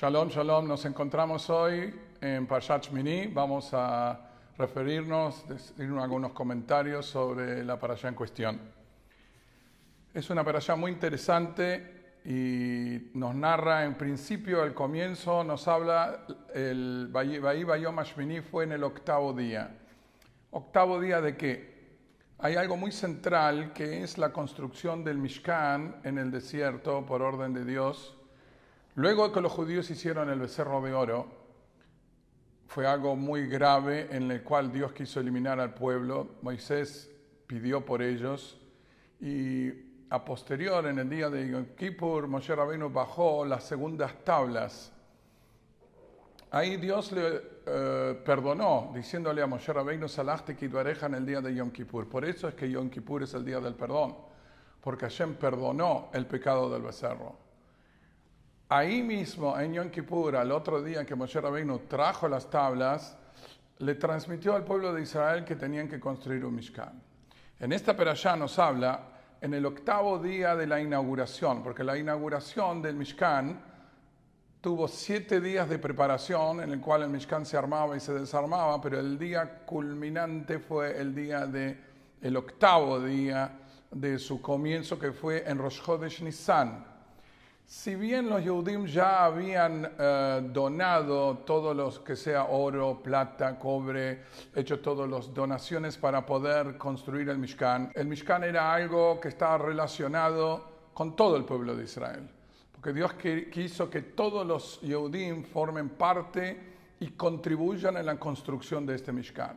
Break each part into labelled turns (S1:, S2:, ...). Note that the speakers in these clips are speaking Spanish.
S1: Shalom, shalom. Nos encontramos hoy en Parshat Shmini. Vamos a referirnos, decir algunos comentarios sobre la parashá en cuestión. Es una parashá muy interesante y nos narra, en principio, el comienzo, nos habla, el Vayi Bayom HaShmini fue en el octavo día. ¿Octavo día de qué? Hay algo muy central que es la construcción del Mishkan en el desierto por orden de Dios. Luego que los judíos hicieron el becerro de oro, fue algo muy grave en el cual Dios quiso eliminar al pueblo. Moisés pidió por ellos y a posterior, en el día de Yom Kippur, Moshe Rabbeinu bajó las segundas tablas. Ahí Dios le perdonó, diciéndole a Moshe Rabbeinu, Salachti kidvareja en el día de Yom Kippur. Por eso es que Yom Kippur es el día del perdón, porque Hashem perdonó el pecado del becerro. Ahí mismo, en Yom Kippur, al otro día que Moshe Rabbeinu trajo las tablas, le transmitió al pueblo de Israel que tenían que construir un Mishkan. En esta perashá nos habla en el octavo día de la inauguración, porque la inauguración del Mishkan tuvo 7 días de preparación, en el cual el Mishkan se armaba y se desarmaba, pero el día culminante fue el octavo día de su comienzo, que fue en Rosh Chodesh Nisan. Si bien los Yehudim ya habían donado todos los que sea oro, plata, cobre, hecho todas las donaciones para poder construir el Mishkan era algo que estaba relacionado con todo el pueblo de Israel. Porque Dios quiso que todos los Yehudim formen parte y contribuyan en la construcción de este Mishkan.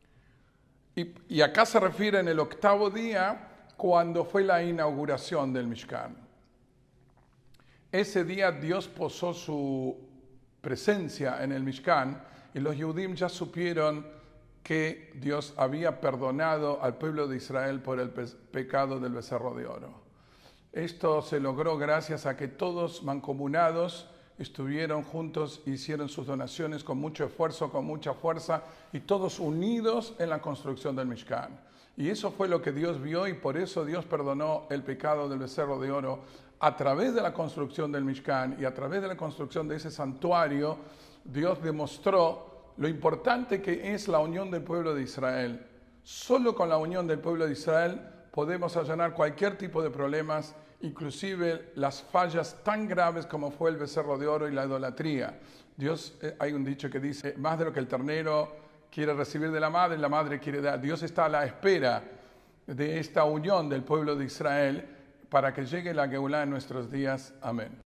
S1: Y acá se refiere en el octavo día, cuando fue la inauguración del Mishkan. Ese día Dios posó su presencia en el Mishkan y los Yehudim ya supieron que Dios había perdonado al pueblo de Israel por el pecado del becerro de oro. Esto se logró gracias a que todos mancomunados estuvieron juntos, hicieron sus donaciones con mucho esfuerzo, con mucha fuerza y todos unidos en la construcción del Mishkan. Y eso fue lo que Dios vio y por eso Dios perdonó el pecado del becerro de oro a través de la construcción del Mishkan y a través de la construcción de ese santuario. Dios demostró lo importante que es la unión del pueblo de Israel. Solo con la unión del pueblo de Israel podemos allanar cualquier tipo de problemas, inclusive las fallas tan graves como fue el becerro de oro y la idolatría. Hay un dicho que dice, más de lo que el ternero quiere recibir de la madre quiere dar. Dios está a la espera de esta unión del pueblo de Israel para que llegue la Geulá en nuestros días. Amén.